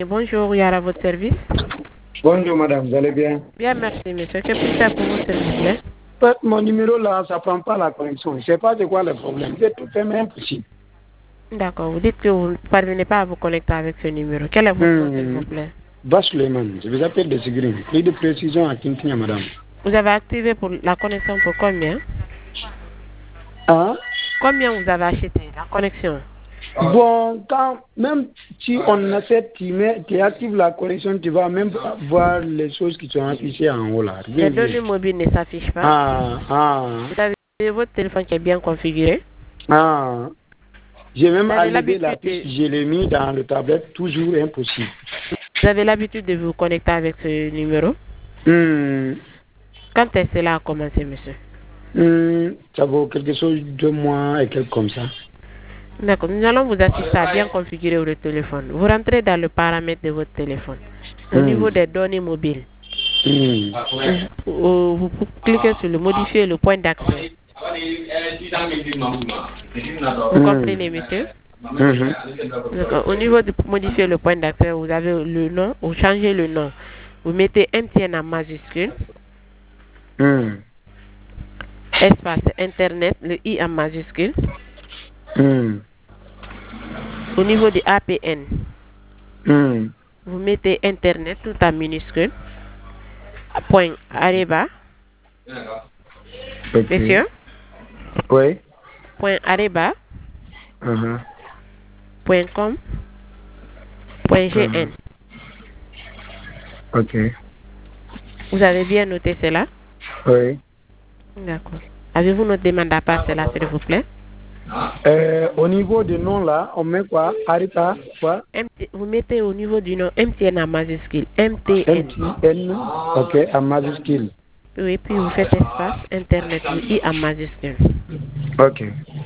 Bonjour, Yara, à votre service. Bonjour madame, vous allez bien? Bien, merci monsieur. Que puis-je faire pour vous, s'il vous plaît? Mon numéro là, ça prend pas la connexion. Je ne sais pas c'est quoi le problème. C'est tout fait mais impossible. D'accord, vous dites que vous ne parvenez pas à vous connecter avec ce numéro. Quel est votre nom, s'il vous plaît? Bas Suleiman, je vous appelle de Sigrine. Plus de précision à Kintinia, madame. Vous avez activé pour la connexion pour combien? Hein? Combien vous avez acheté la connexion? Bon, même si on accepte, tu actives la connexion, tu vas même voir les choses qui sont affichées en haut là. Les données mobiles ne s'affichent pas. Vous avez votre téléphone qui est bien configuré? J'ai même enlevé la puce, je l'ai mis dans le tablette, toujours impossible. Vous avez l'habitude de vous connecter avec ce numéro? Quand est-ce que cela a commencé, monsieur? Ça vaut quelque chose de 2 mois et quelque comme ça. D'accord, nous allons vous assister à bien configurer le téléphone. Vous rentrez dans le paramètre de votre téléphone. Au niveau des données mobiles, vous cliquez sur le modifier le point d'accès. Vous comprenez, monsieur? Au niveau de modifier le point d'accès, vous avez le nom, vous changez le nom. Vous mettez MTN en majuscule. Espace Internet, le I en majuscule. Au niveau de APN, vous mettez Internet tout en minuscule. Point areba. Monsieur? Oui. Point areba. Point com. Point GN. Ok. Vous avez bien noté cela? Oui. D'accord. Avez-vous notre demande à part cela, s'il vous plaît? Au niveau du nom là, on met quoi? Arita, quoi? Vous mettez au niveau du nom MTN en majuscule. MTN. MTN, ok, en majuscule. Oui, puis vous faites espace Internet, le I en majuscule. Ok.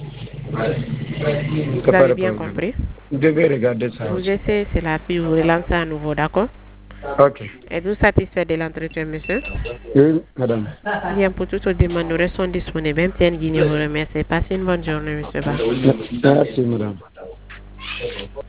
Vous avez bien compris? Vous devez regarder ça. Vous essayez cela, puis vous relancez à nouveau, d'accord? Ok. Êtes-vous satisfait de l'entretien, monsieur? Oui, madame. Bien, pour toutes vos demandes, nous restons disponibles. MTN Guinée vous remercie. Passez une bonne journée, monsieur Ba. Merci, madame.